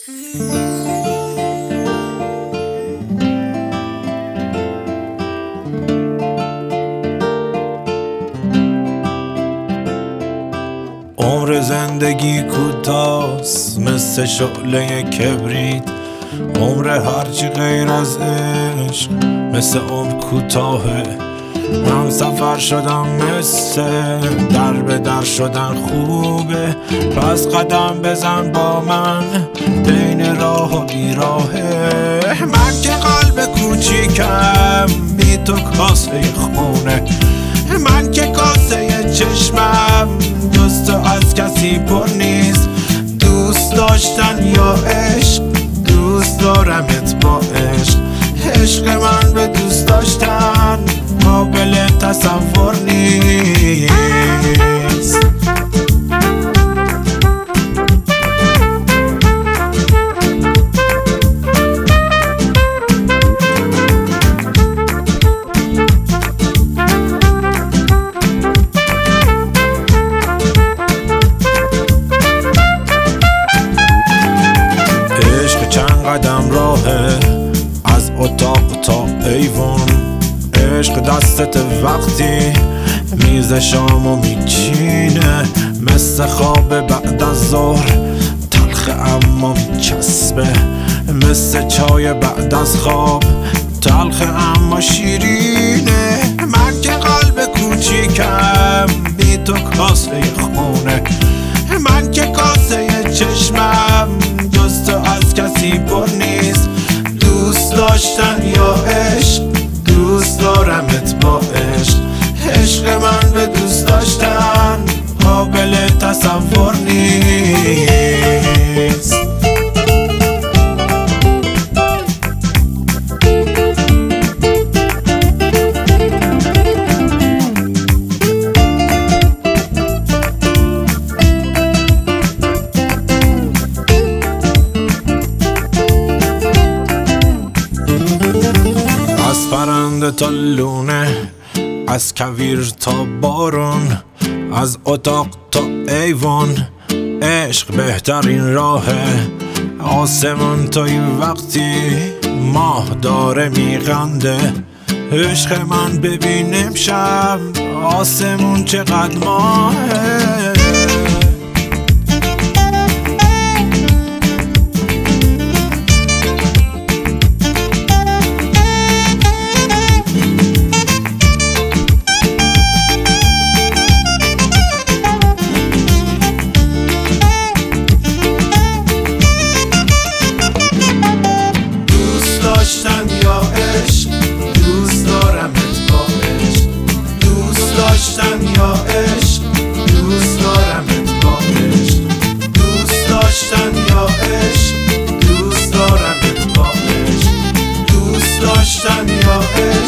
عمر زندگی کوتاست مثل شعله کبریت، عمر هرچی غیر از عشق مثل عمر کوتاهه. من سفر شدم مثل در به در شدن خوبه، پس قدم بزن با من بین راه و بیراهه. من که قلب کوچیکم بی تو کاسه خونه، من که کاسه چشمم جز تو از کسی پر نیست. دوست داشتن یا عشق، دوست دارمت با عشق. عشق من به دوست داشتن قابل تصور نیست. عشق چند قدم راهه از اتاق تا ایوان، عشق دستت وقتی میز شامو میچینه، مثل خواب بعد از ظهر تلخ اما میچسبه، مثل چای بعد از خواب تلخ اما شیرینه. من که قلب کوچیکم بی تو کاسه خونه، من که کاسه چشمم جز تو از کسی پر نیست. دوست داشتن یا عشق، دوست دارمت با عشق. عشق من به دوست داشتن قابل تصور نیست. از پرنده تا لونه، از کویر تا بارون، از اتاق تا ایوان، عشق بهترین راهه. آسمون تا این وقتی ماه داره میخنده، عشق من ببین امشب آسمون چقدر ماهه. داشتن یا عشق، دوست دارمت با عشق. دوست داشتن یا عشق، دوست دارمت با عشق. دوست داشتن یا عشق، دوست دارمت با عشق. دوست داشتن یا عشق.